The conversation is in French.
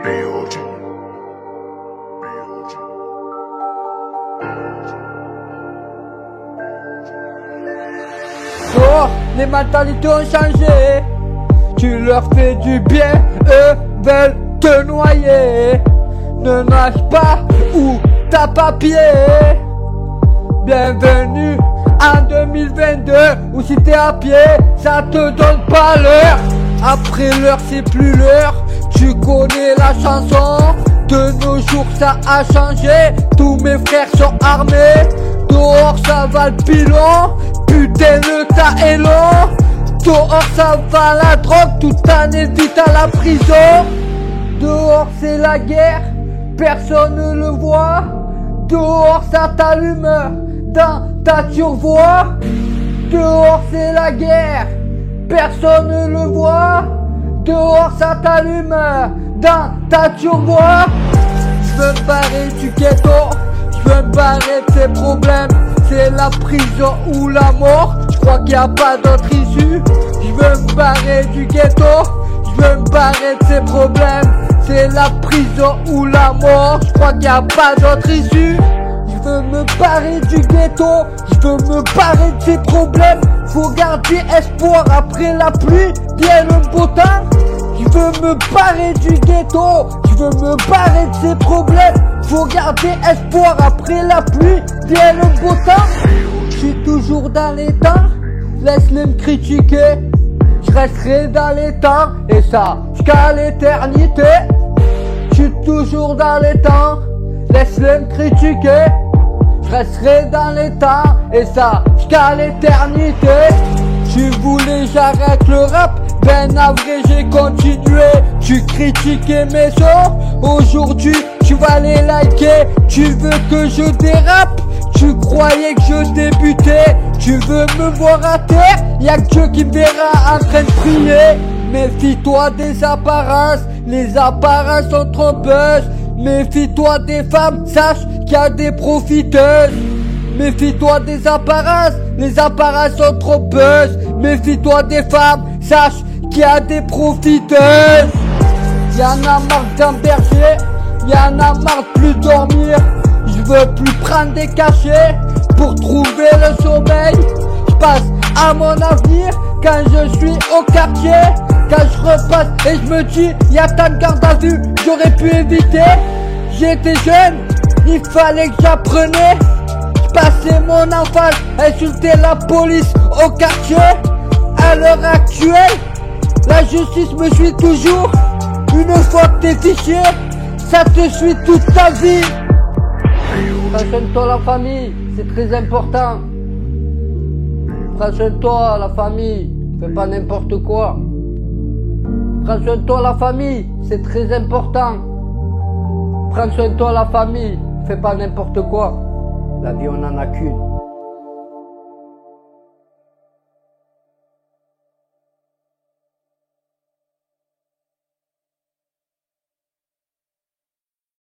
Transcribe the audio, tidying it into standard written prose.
Oh, les mentalités ont changé. Tu leur fais du bien, eux veulent te noyer. Ne nage pas ou t'as papier. Bienvenue en 2022, où si t'es à pied, ça te donne pas l'heure. Après l'heure, c'est plus l'heure. Tu connais la chanson. De nos jours, ça a changé. Tous mes frères sont armés. Dehors, ça va le pilon. Putain, le tas est long. Dehors, ça va la drogue. Tout en évite à la prison. Dehors, c'est la guerre. Personne ne le voit. Dehors, ça t'allume dans ta turvoie. Dehors, c'est la guerre. Personne ne le voit. Dehors, ça t'allume dans ta turvoie. Je veux me barrer du ghetto. Je veux me barrer de ces problèmes. C'est la prison ou la mort. Je crois qu'il n'y a pas d'autre issue. Je veux me barrer du ghetto. Je veux me barrer de ces problèmes. C'est la prison ou la mort. Je crois qu'il n'y a pas d'autre issue. Je veux me barrer du ghetto. Je veux me barrer de ces problèmes. Faut garder espoir après la pluie. Bien le beau temps. Je veux me barrer du ghetto. Je veux me barrer de ces problèmes. Faut garder espoir après la pluie. Bien le beau temps. Je suis toujours dans les temps. Laisse-les me critiquer. Je resterai dans les temps. Et ça jusqu'à l'éternité. Je suis toujours dans les temps. Laisse-les me critiquer. Je resterai dans les temps. Et ça jusqu'à l'éternité. Tu voulais j'arrête le rap. Ben vrai j'ai continué. Tu critiquais mes sons. Aujourd'hui tu vas les liker. Tu veux que je dérape. Tu croyais que je débutais. Tu veux me voir à terre. Y'a que Dieu qui me verra en train de prier. Méfie-toi des apparences. Les apparences sont trompeuses. Méfie-toi des femmes. Sache qu'il y a des profiteuses. Méfie-toi des apparences. Les apparences sont trompeuses. Méfie-toi des femmes. Sache qu'il y a des profiteuses. Y'en a marre d'emberger. Y'en a marre de plus dormir. Je veux plus prendre des cachets pour trouver le sommeil. Je passe à mon avenir quand je suis au quartier. Quand je repasse et je me dis y'a tant de garde à vue, j'aurais pu éviter. J'étais jeune, il fallait que j'apprenais. Je passais mon enfance à insulter la police au quartier. À l'heure actuelle, la justice me suit toujours. Une fois que t'es fiché, ça te suit toute ta vie. Prends soin de toi la famille, c'est très important. Prends soin de toi la famille, fais pas n'importe quoi. Prends soin de toi la famille, c'est très important. Prends soin de toi la famille, fais pas n'importe quoi. La vie on en a qu'une.